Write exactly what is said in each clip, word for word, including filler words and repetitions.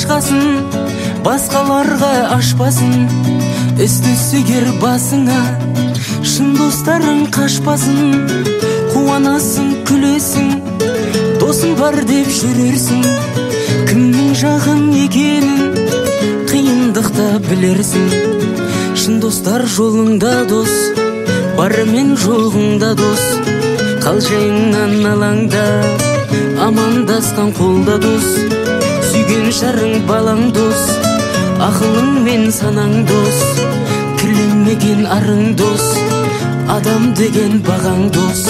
ашқасын, басқаларға ашпасын. Іздесігер басыңа, шын достарың қашпасын. Қуанасың, күлесің, досың бар деп жүрерсің. Кімнің жағың екенін қиындықта білерсің. Шын достар жолыңда дос, барымен жоғыңда дос. Қалжыңнан алаңда, амандасқан қолда дос. Сүйген жарың балаң дос, ақылың мен санаң дос. Кірлемеген арың дос, адам деген бағаң дос.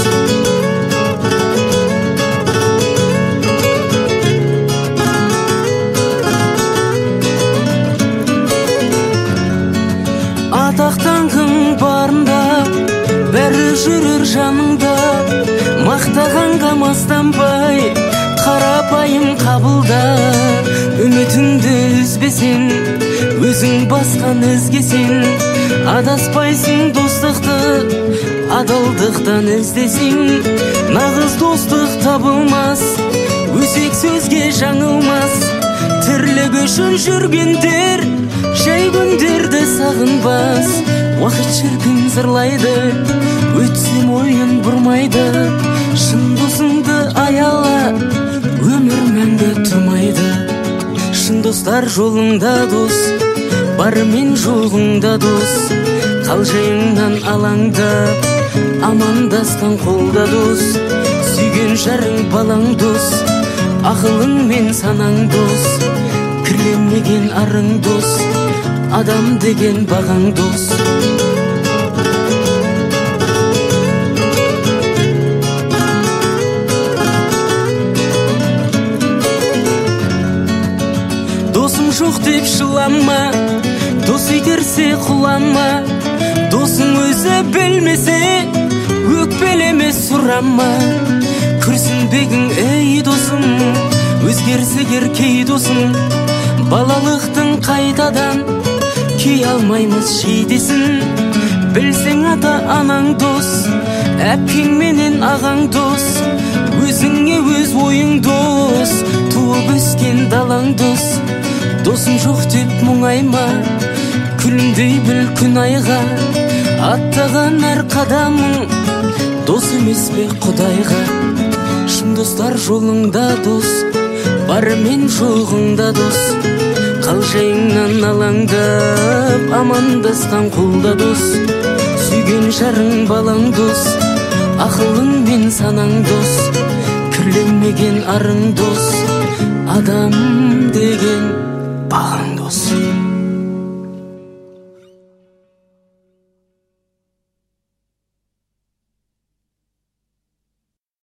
Атақтанғың барында, бәрі жүрер жаныңда. Мақтағанға мастанбай, қарапайым қабылда. Үмітіңді үзбесең, өзің басқан ізгесең. Адаспайсың достықты, адалдықтан іздесең. Нағыз достық табылмас, өсек сөзге жаңылмас. Тірлік үшін жүргендер жай күндерді сағынбас. Уақыт шіркін зырлайды, өтсем ойын бұрмайды. Шын досыңды аяла, өмір мәңгі тұрмайды. Шын достар жолыңда дос, барымен жоғыңда дос. Қалжыңнан алаңда, амандасқан қолда дос. Сүйген жарың балаң дос, ақылың мен санаң дос. Кірлемеген арың дос, адам деген бағаң дос. Досым жоқ деп жылама, дос итерсе құлама. Досың өзі білмесе, өкпелеме сұрама. Күрсінбегің ей досым, өзгерсігер кей досым. Балалықтың қайтадан кей алмаймыз шейдесін. Білсең ата анаң дос, әпкең менен ағаң дос. Өзіңе өз ойың дос, туып өскен далаң дос. Досым жоқ деп мұңайма, күлімдей біл күн айға. Аттаған әр қадамың дос емес пе құдайға. Шын достар жолыңда дос, барымен жоғыңда дос. Қалжыңнан алаңдап, амандасқан қолда дос. Сүйген жарың балаң дос, ақылың мен санаң дос. Кірлемеген арың дос, адам деген бағаң дос.